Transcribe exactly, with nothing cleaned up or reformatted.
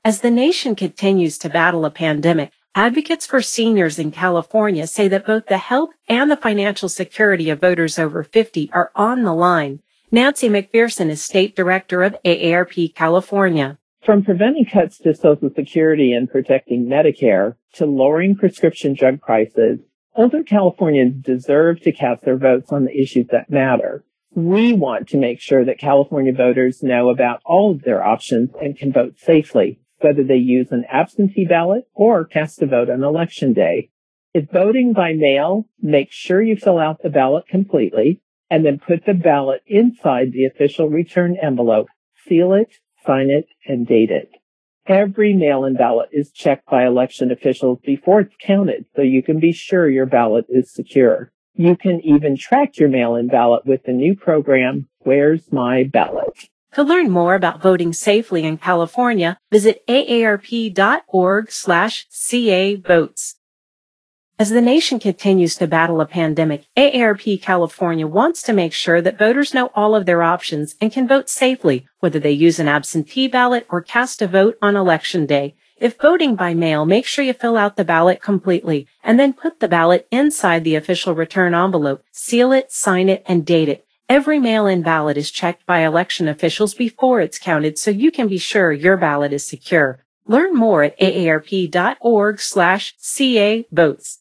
As the nation continues to battle a pandemic, advocates for seniors in California say that both the health and the financial security of voters over fifty are on the line. Nancy McPherson is state director of A A R P California. From preventing cuts to Social Security and protecting Medicare to lowering prescription drug prices, older Californians deserve to cast their votes on the issues that matter. We want to make sure that California voters know about all of their options and can vote safely, whether they use an absentee ballot or cast a vote on Election Day. If voting by mail, make sure you fill out the ballot completely and then put the ballot inside the official return envelope, seal it, sign it, and date it. Every mail-in ballot is checked by election officials before it's counted, so you can be sure your ballot is secure. You can even track your mail-in ballot with the new program, Where's My Ballot? To learn more about voting safely in California, visit A A R P dot org slash C A votes. As the nation continues to battle a pandemic, A A R P California wants to make sure that voters know all of their options and can vote safely, whether they use an absentee ballot or cast a vote on Election Day. If voting by mail, make sure you fill out the ballot completely and then put the ballot inside the official return envelope, seal it, sign it, and date it. Every mail-in ballot is checked by election officials before it's counted, so you can be sure your ballot is secure. Learn more at A A R P dot org slash C A votes.